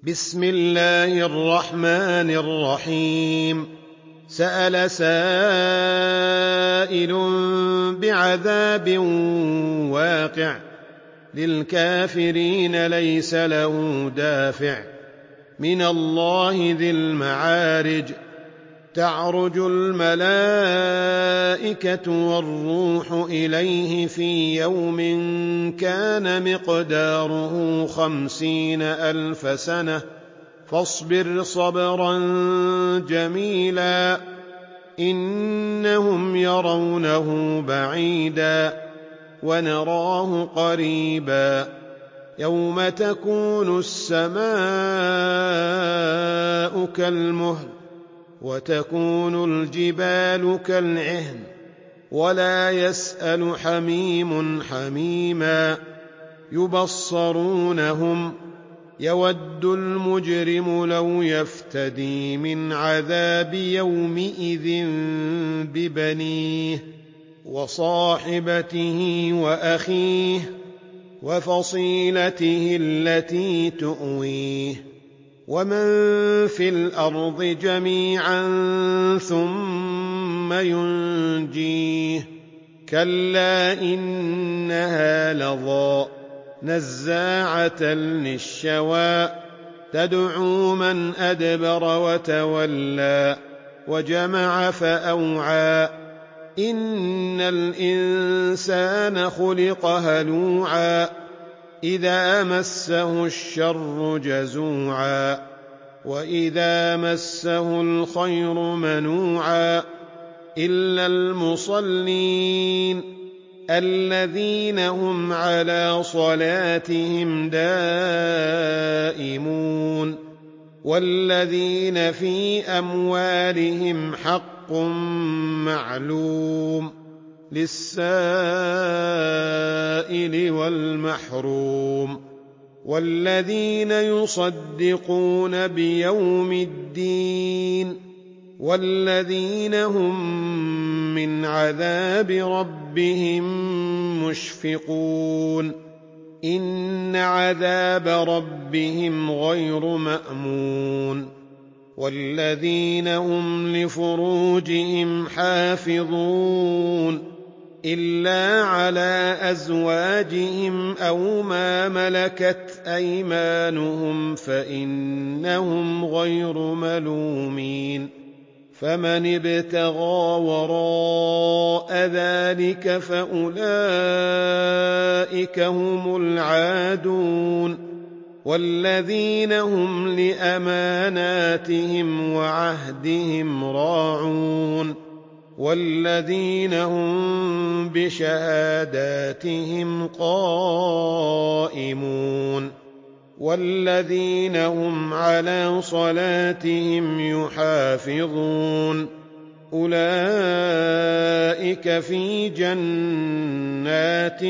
بسم الله الرحمن الرحيم. سأل سائل بعذاب واقع للكافرين ليس له دافع من الله ذي المعارج. تعرج الملائكة والروح إليه في يوم كان مقداره 50,000 سنة فاصبر صبرا جميلا إنهم يرونه بعيدا ونراه قريبا يوم تكون السماء كالمهل وتكون الجبال كالعهن ولا يسأل حميم حميما يبصرونهم يود المجرم لو يفتدي من عذاب يومئذ ببنيه وصاحبته وأخيه وفصيلته التي تؤويه ومن في الأرض جميعا ثم ينجيه كلا إنها لظى نزاعة للشوى تدعو من أدبر وتولى وجمع فأوعى إن الإنسان خلق هلوعا إذا مسه الشر جزوعا وإذا مسه الخير منوعا إلا المصلين الذين هم على صلاتهم دائمون والذين في أموالهم حق معلوم للسائل والمحروم والذين يصدقون بيوم الدين والذين هم من عذاب ربهم مشفقون إن عذاب ربهم غير مأمون والذين هم لفروجهم حافظون إلا على أزواجهم أو ما ملكت أيمانهم فإنهم غير ملومين فمن ابتغى وراء ذلك فأولئك هم العادون والذين هم لأماناتهم وعهدهم راعون والذين هم بشهاداتهم قائمون والذين هم على صلاتهم يحافظون أولئك في جنات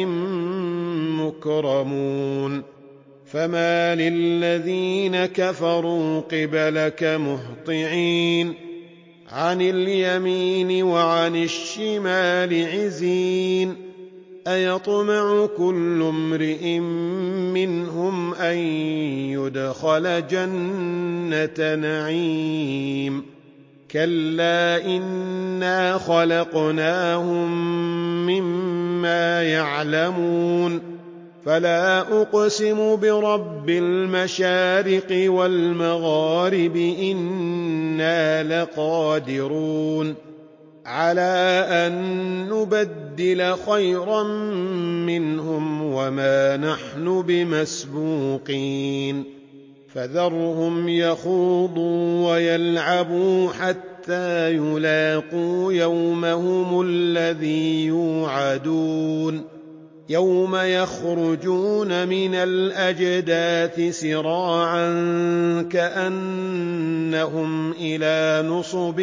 مكرمون فما للذين كفروا قبلك مهطعين عن اليمين وعن الشمال عزين أيطمع كل امرئ منهم أن يدخل جنة نعيم كلا إنا خلقناهم مما يعلمون فلا أقسم برب المشارق والمغارب إنا لقادرون على أن نبدل خيرا منهم وما نحن بمسبوقين فذرهم يخوضوا ويلعبوا حتى يلاقوا يومهم الذي يوعدون يوم يخرجون من الأجداث سراعا كأنهم إلى نصب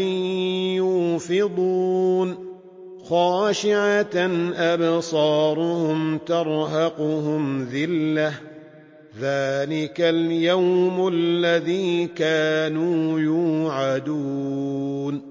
يوفضون خاشعة أبصارهم ترهقهم ذلة ذلك اليوم الذي كانوا يوعدون